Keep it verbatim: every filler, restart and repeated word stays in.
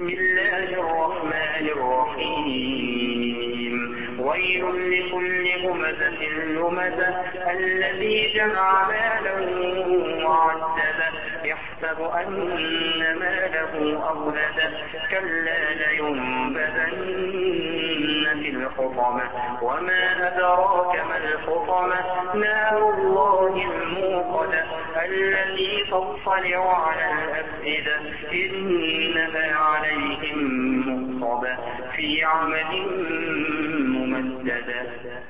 بسم الله الرحمن الرحيم ويل لكل همزة لمزة الذي جمع مالا وعدده يحسب أن ماله أخلده كلا لينبذن في الحطمة وما أدراك ما الحطمة نار الله الموقدة التي تطلع على الأفئدة إنها عليهم مؤصدة في عمد ممددة